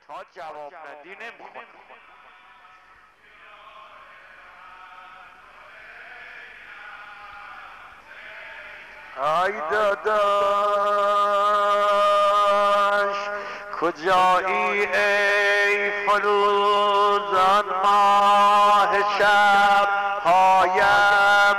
تا جواب ندی نمیخونه. ای داداش کجایی ای فروزان ماه شب هایم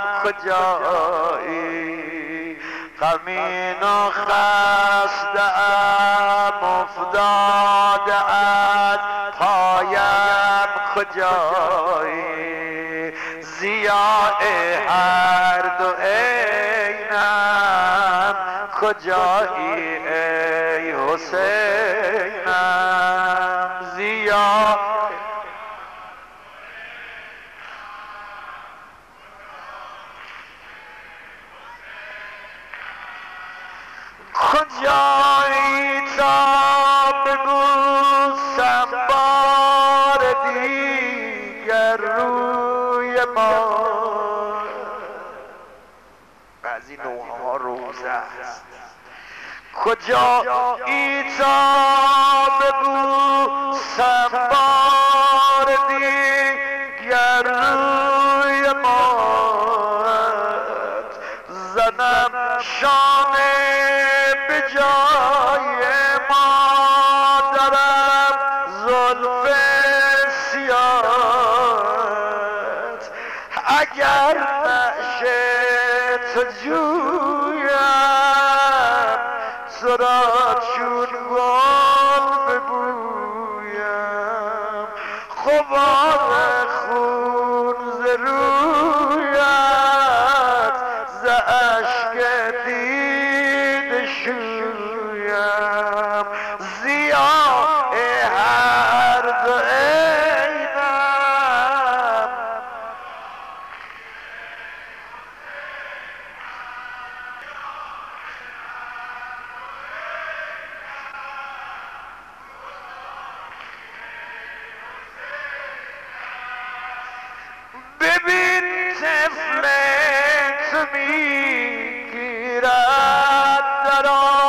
کجایی غمین و خسته ام افتاده از پایم کجایی ضیاء هر دو عینم کجایی ای حسینم ضیاء کجایی تا ببوسم بار دیگر روی ما بعضی نوحه‌ها روزه است کجایی تا ببوسم بار دیگر روی مات زنم شانه به جای مادرم زلف سیاهت اگر نشه تو جویم تو را چون گل ببویم غبار خون ز رویت ز اشک دیده شویم ضیاء هر دو عینم ببین طفل تو میگیرد در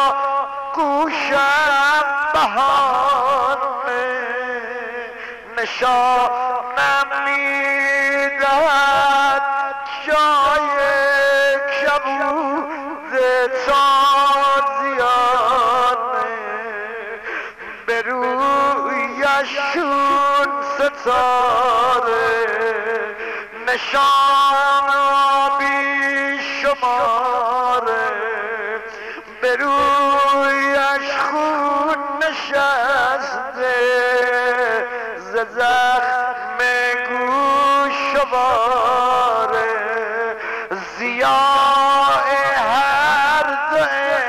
آغوشم بهانه نشانم میدهد جای کبود تازیانه به رویش چون ستاره نشان بی شماره به رویش خون نشسته ز زخم گوشواره ضیاء هر دو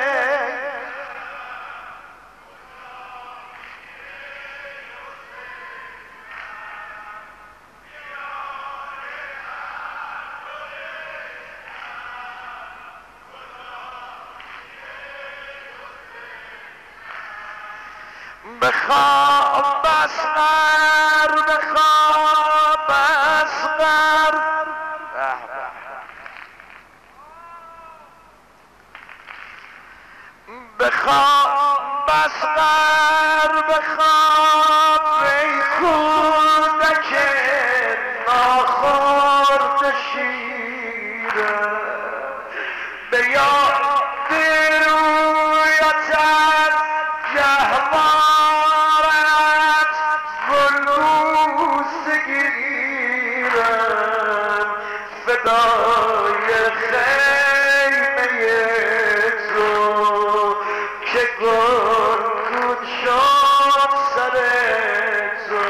بخواب اسقر بخواب اسقر بخواب اسقر بخواب ای کودک ناخورده شیرم به یاد رویت از گهوارت گلبوسه گیرم فدای خیمه تو که گلگون شد سر تو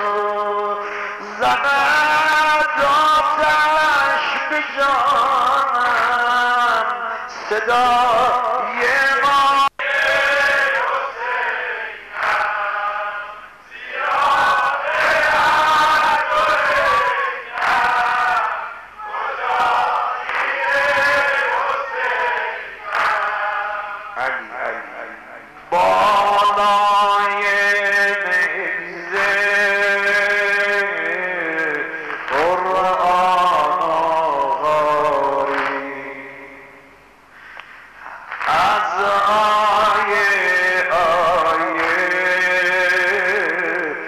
زند آتش به جانم صدای ما بالای نیزه قرآن آغاری از آیه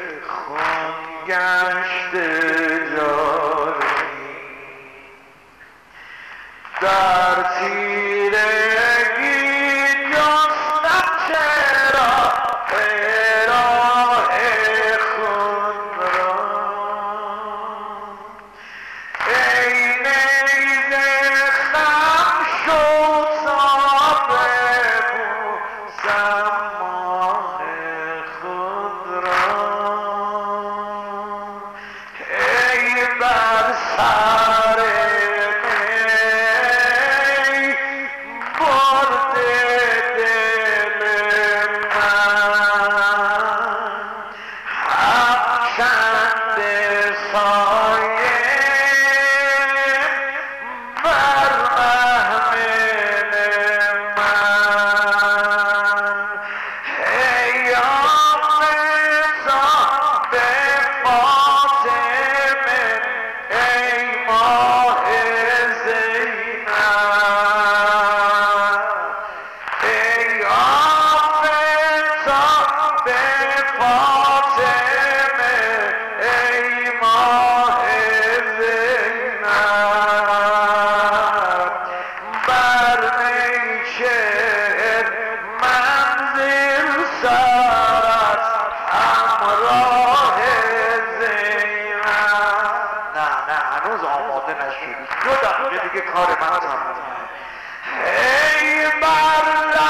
کار من تمام. ای بر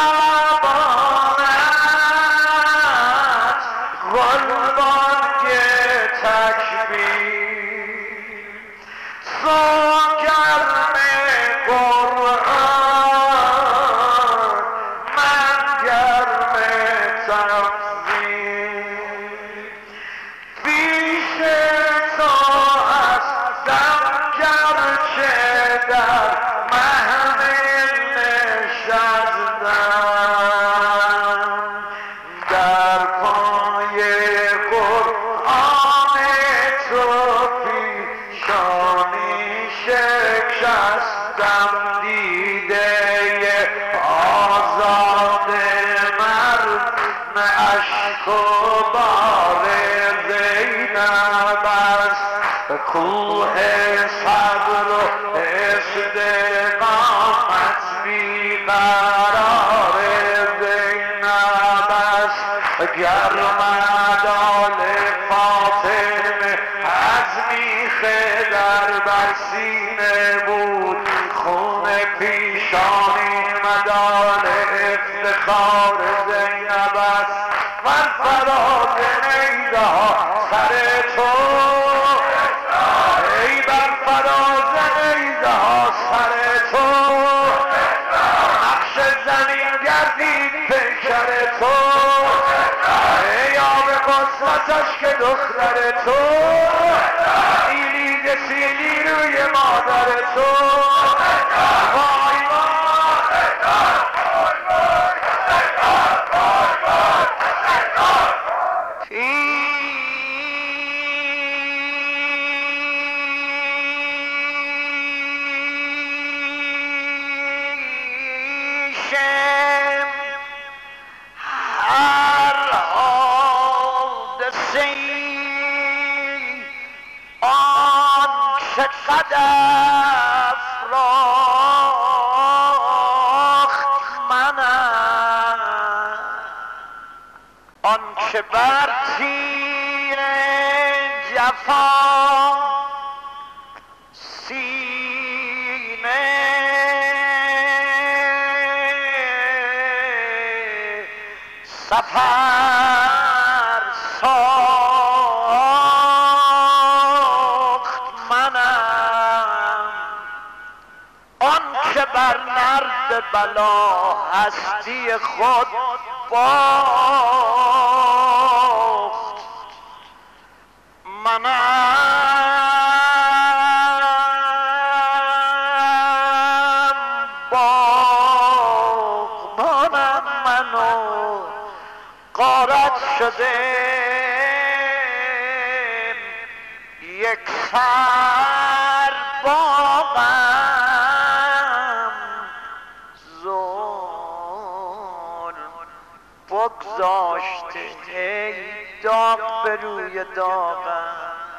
لبانت گلبانگ تکبیر سو گرم قرآن من گرم تفسیر پیش تو هستم گرچه در محمل نشستم در پای قرآن تو پیشانی شکستم دیده آزاد مرد اشک و بار زینب است کوه صبر و استقامت بیقرار زینب است گرم عدال فاطمه از میخ در بر سینه بود خون پیشانی مدار افتخار زینب است من فراز نیزه ها سر تو ای بر فراز نیزه ها سر تو نقش زمین گردید پیکر تو ای آب قسمتش که دختر تو سیلی سیلی روی مادر تو وای قد افراخت منم آن که بر تیر جفا سینه سپر ساخت منم آن که بر نرد بلا هستی خود باخت منم باغبانم منو غارت شده یک سر باغم ظلم بگذاشته ای داغ به روی داغم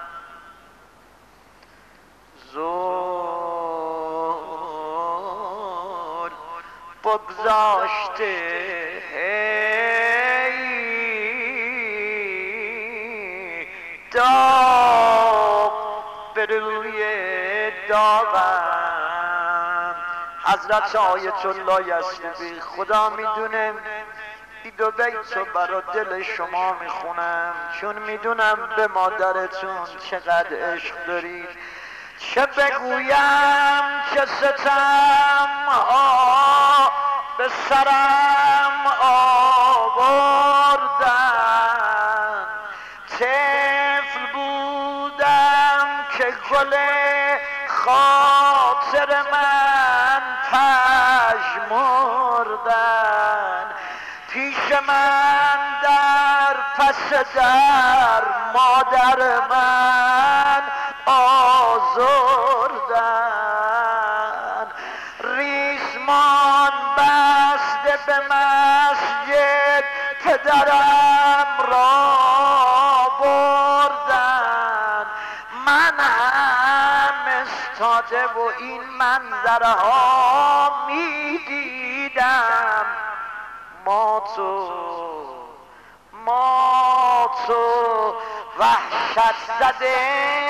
ظلم بگذاشته ای داغ به روی داغم حضرت آیت الله یسربی خدا میدونه این دو بیتو برا دل شما میخونم چون میدونم به مادرتون چقدر عشق دارید چه بگویم چه ستم ها به سرم آوردن، طفل بودم که گل خاطر من پژمردن، پیش من در پس در مادر من آزردن، ریسمان بسته به مسجد پدرم را بردن، من هم استاده و این منظرها می دیدم، مات و وحشت زده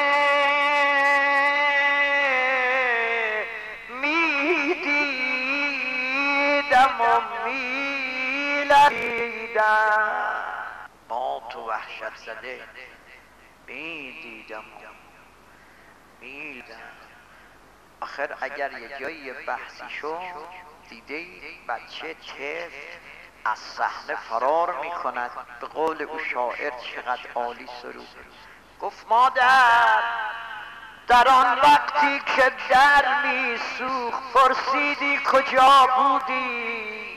می دیدم و می لرزیدم، مات و وحشت زده می دیدم و می لرزیدم. آخر اگر یه جایی بحثی شد دیده بچه طفل از صحنه فرار می کند، به قول او شاعر چقدر عالی سرود گفت مادر در آن وقتی که در می سوخت پرسیدی کجا بودی،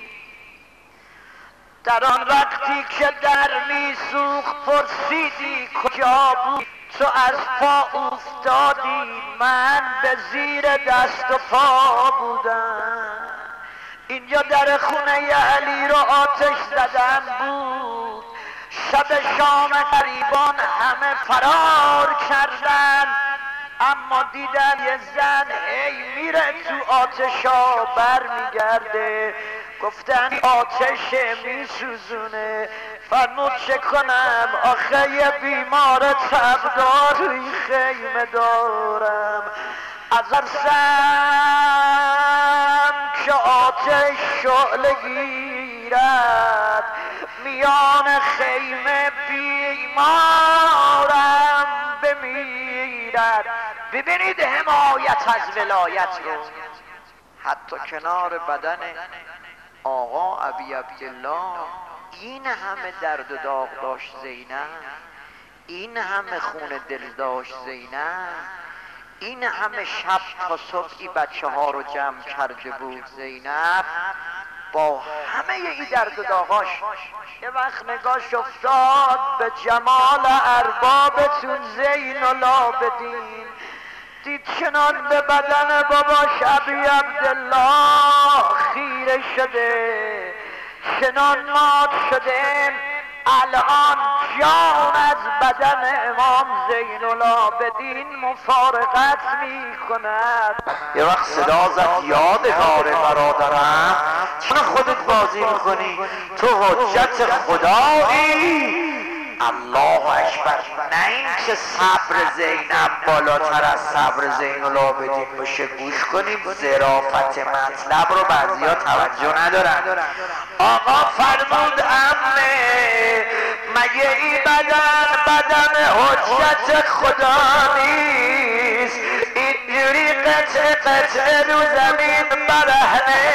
در آن وقتی که در می سوخت پرسیدی کجا بودی، تو از پا افتادی من به زیر دست و پا بودم، اینجا در خونه علی رو آتش زدن بود، شب شام غریبان همه فرار کردن، اما دیدن یه زن هی میره تو آتشا بر میگرده، گفتن آتش میسوزونه، فرمود چه کنم آخه یه بیمار تبدار توی خیمه دارم، از ارسم که آتش شعله گیرد میان خیمه بیمارم بمیرد. ببینید حمایت از ولایت رو، حتی کنار بدن آقا ابی عبدالله این همه درد و داغ داشت زینب، این همه خون دل داشت زینب، این همه شب تا صبحی بچه ها رو جمع کرده بود زینب، با همه ای درد و داغاش یه وقت نگاش افتاد به جمال اربابتون زین العابدین، دید چنان به بدن باباش ابی عبدالله خیره شده، چنان مات شده الان جان از بدن امام زین العابدین مفارقت می کند. یه وقت صدا زد یادگار برادرم، چرا خودت بازی میکنی؟ تو حجت خدایی. الله اکبر. نه اینکه صبر زینب بالاتر از صبر زین العابدین باشه، گوش کنیم ظرافت مطلب رو بعضیا توجه ندارن. آقا فرمود عمه مگه این بدن حجت خدا نیست؟ اینجوری قطعه رو زمین برهنه،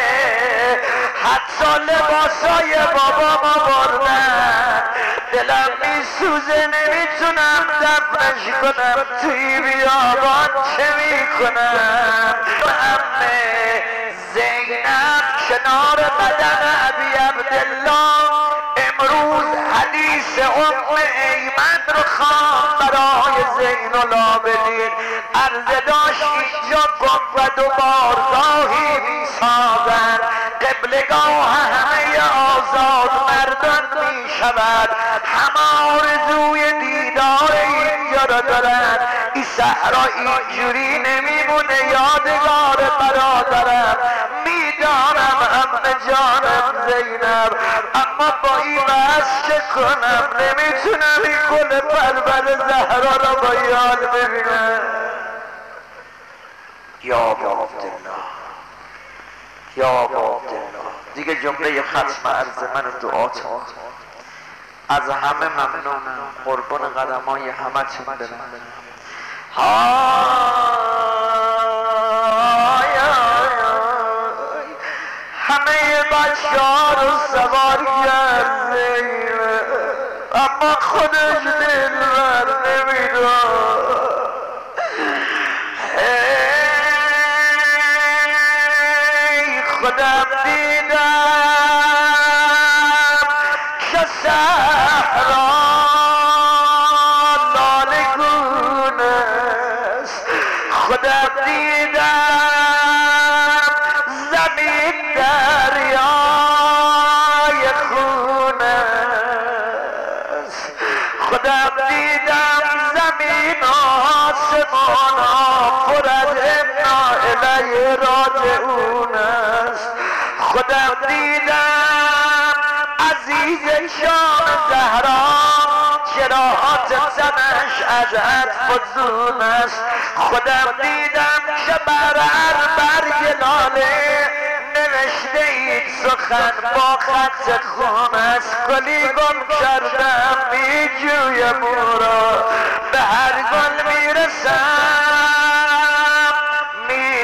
حتی لباسای بابا ما بردن، دلم میسوزه نمیتونم دفنش کنم، توی بیابان چه میکنم؟ عمه زینب کنار بدن ابی عبدالله امروز حدیث ام ایمن رو خوان برای زین العابدین، عرض داشت اینجا گنبد و بارگاهی میسازن، قبلگاه همه آزاد مردان میشود، همه آرزوی دیدار اینجا رو دارن. این صحرا اینجوری نمیمونه یادگار برادرم، میدانم عمه جانم زینب، اما با این بحث چه کنم؟ نمیتونم این گل پرور زهرا را با یاد ببینم. یا عبدالله یا عبدالله. دیگه جمله ختم عرض من دعاتون، از همه ممنونم، قربان قدمای همه تون برم. همه بچه ها رو سوار کرد زینب، اما خودش دلبر نمیداد. خودم دیدم که صحرا لاله گون است، خودم دیدم زمین دریای خون است، خودم دیدم زمین آسمان پر از انا الیه راجعون است، خودم دیدم عزیز شام زهرا چراحات تنش از فزون است، خودم دیدم که بر برگ لاله نوشته این سخن با خط خون است، گلی گم کردم می جویم او را، به هر گل میرسم می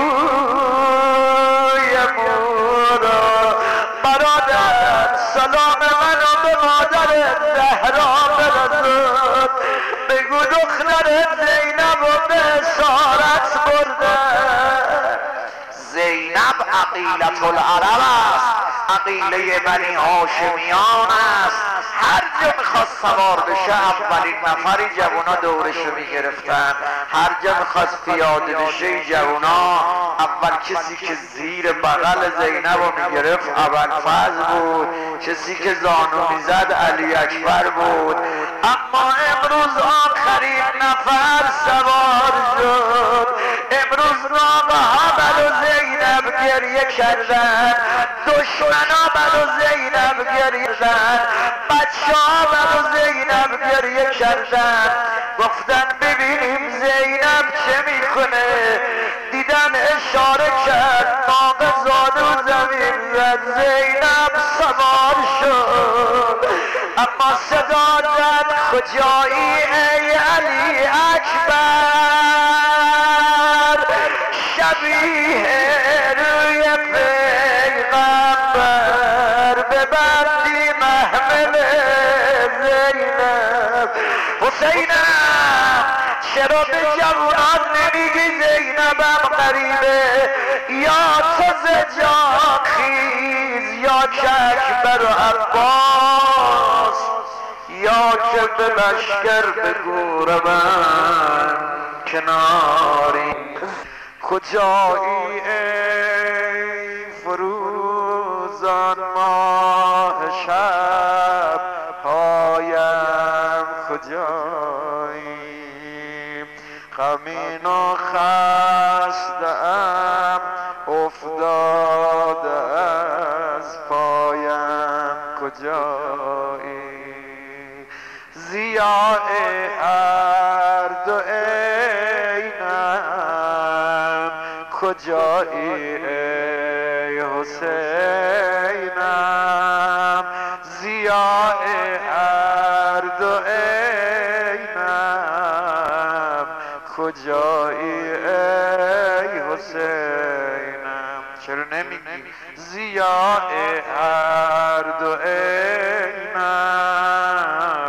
بویم او را. برادر سلام منو به مادر زهرا برسون، بگو دختر زینب و به اسارت بردن. زینب عقیلة العرب است، عقیله بنی هاشمیان است. هر جا میخواست سوار بشه اولین نفری جوونا دورشو میگرفتن، هر جا میخواست پیاده بشه جوونا اول کسی که زیر بغل زینب رو میگرفت ابوالفضل بود، کسی که زانو میزد علی اکبر بود. اما امروز آخرین نفر سوار شد، امروز ناقه‌ها برو زینب گریه کردن، دشمنا برو زینب گریه کردن، بچه‌ها برو زینب گریه کردن. گفتن ببینیم زینب چه میکنه، دیدن اشاره کرد ناقه زانو زمین زد، زینب سوار شد، اما صدا زد کجایی ای علی اکبر، شبیه روی پیغمبر، ببندی محمل زینب. حسینم چرا به جوانان نمیگی زینبم قریبه، یا تو ز جا خیز یا که اکبر و عباس، یا که به لشکر بگو من کناری. کجایی ای فروزان ماه شب پایم، کجایی غمین و خسته‌ام افتاده از پایم، کجایی ضیاء هر دو عینم، کجایی ای حسینم، ضیاء هر دو عینم، کجایی ای حسینم. چرا نمیگی ضیاء هر دو عینم؟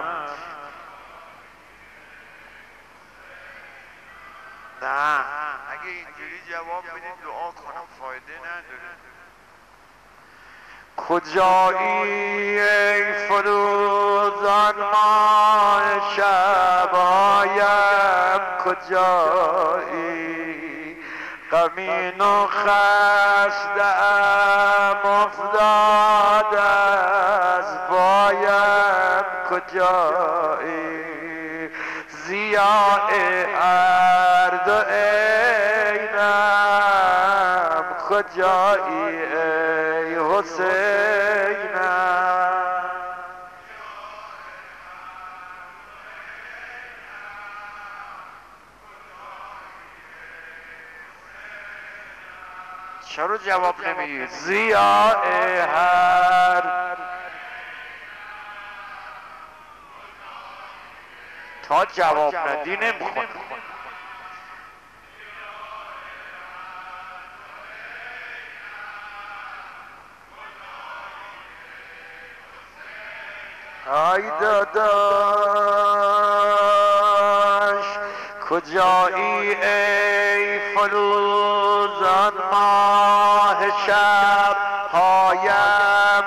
نه اگه اینجوری جواب بدید دعا کنم فایده نداره. کجایی ای فروزان ماه شبایم، کجایی غمین و خسته‌ام افتاده از پایم، کجایی ضیاء هر دو عینم، کجایی ای حسینم. چرا جواب نمیگی ضیاء هر؟ تا جواب ندی نمیخونه. ای داداش کجایی ای فروزان ماه شب هایم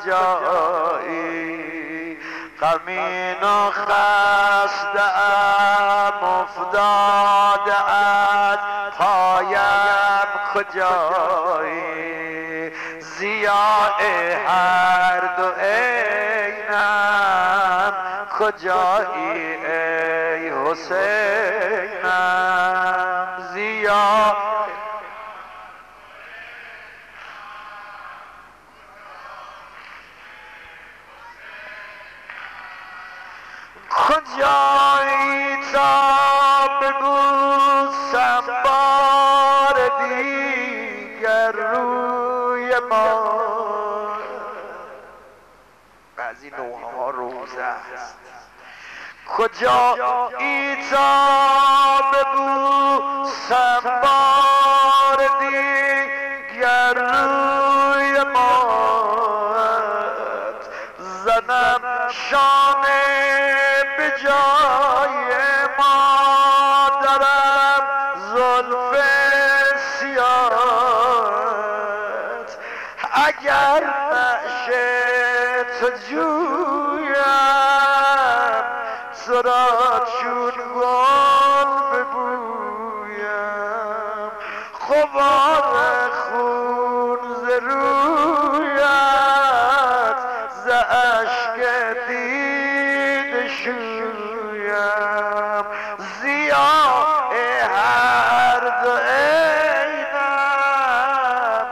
کجایی غمین و خسته ام افتاده از پایم کجایی ضیاء هر دو عینم کجایی ای حسینم ضیاء کجایی تا ببوسم بار دیگر روی ما بعضی نوحه‌ها روزه است کجایی تا ببوسم بار دیگر روی مات زنم شانه به جای مادرم زلف سیاهت اگر نشه تو جویم تو را چون گل ببویم غبار خون ز رویت ز اشک دیده شویم ضیاء هر دو عینم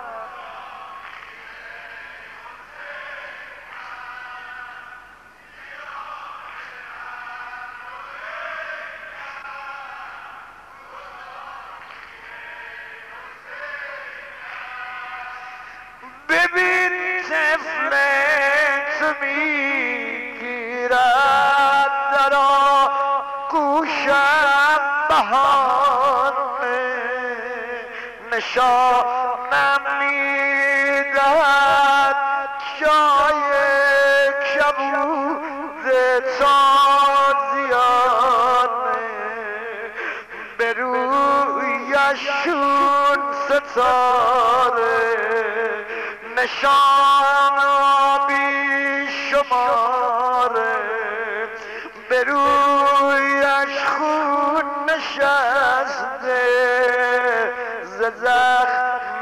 ببین طفل تو میگیرد در آغوشم بهانه نشانم میدهد جای کبود تازیانه به رویشون ستاره نشان بی شماره به رویش خون نشسته ز زخم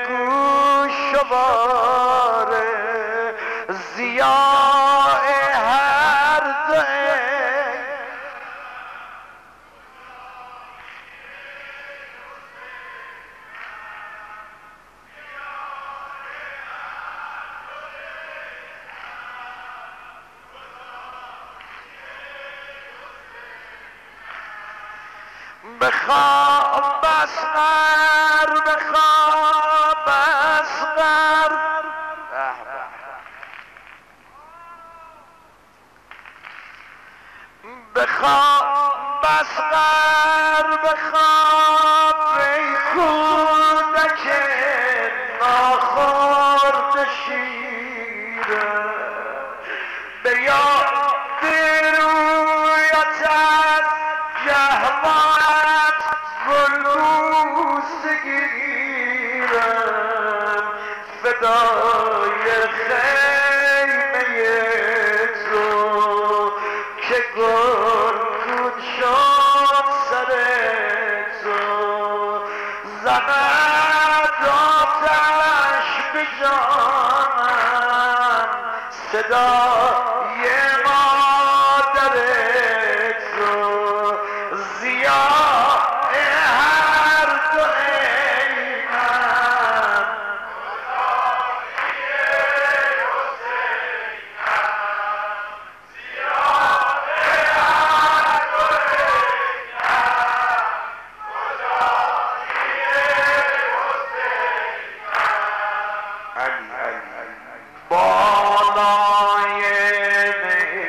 گوشواره ضیاء هر دو بخواب اصغر بخواب اصغر بخواب اصغر بخواب ای کودک ناخورده شیره به یاد رویت از جهوت گلبوسه گیرم فدای خیمه تو که گلگون شد سر تو زند آتش به جانم صدای مادر تو ضیاء هر دو عینم بالای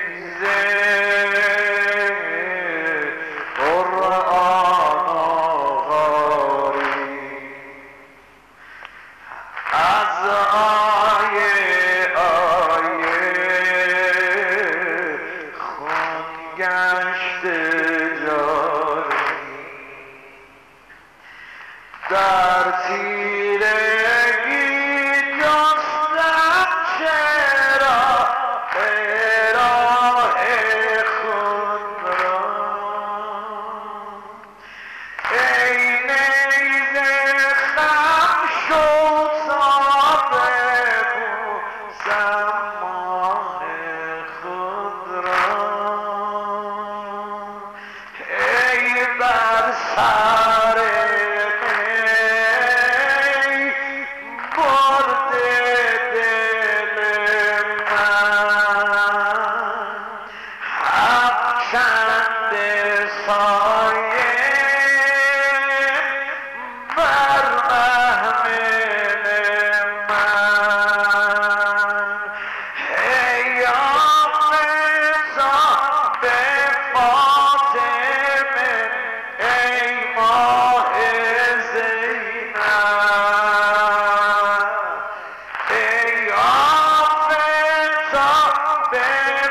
به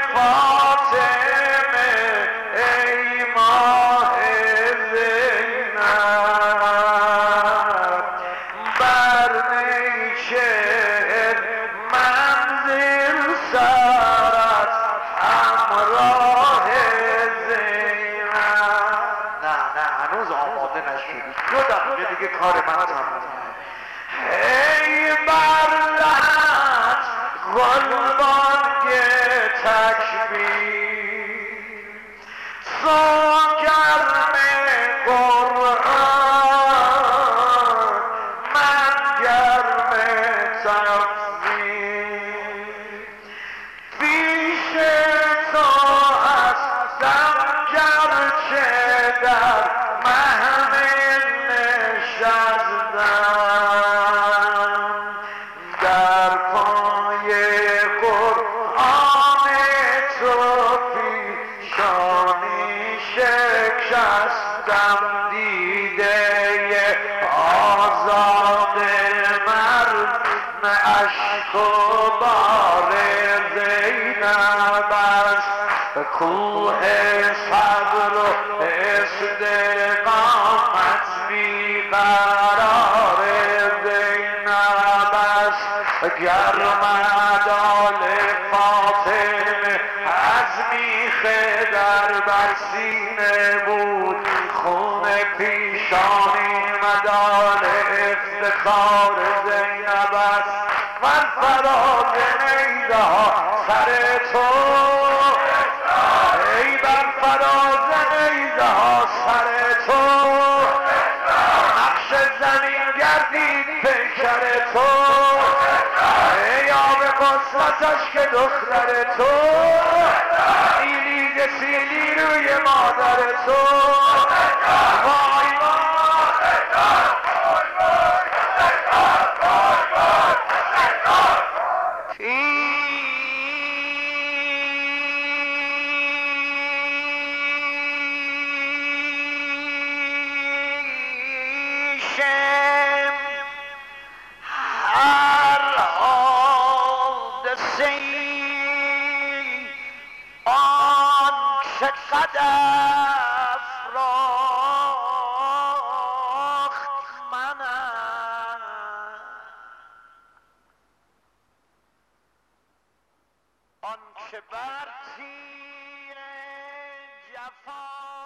فاطمه ای ماه زینب بر نیچه منزل سرت همراه زینب. نه هنوز آماده نشدی، 2 دقیقه دیگه کار من تمومه. ای بر لحظ گلبانگ تکبیر تو گرم قرآن من گرم تفسیر پیش تو هستم گرچه در محمل نشستم در پای قرآن تو پیشانی شکستم دیده آزاد مرد اشک و بار زینب است کوه صبر و استقامت بیقرار زینب است گرم عدال فاطمه از میخ در بر سینه بود خون پیشانی مدال افتخار زینب است من فراز نیزه ها سر تو ای بر فراز نیزه ها سر تو نقش زمین گردید پیکر تو ای آب قسمتش که دختر تو سیلی سیلی روی مادر تو وای هر حادثه آن که قد افراخت منم آن که بر تیر جفا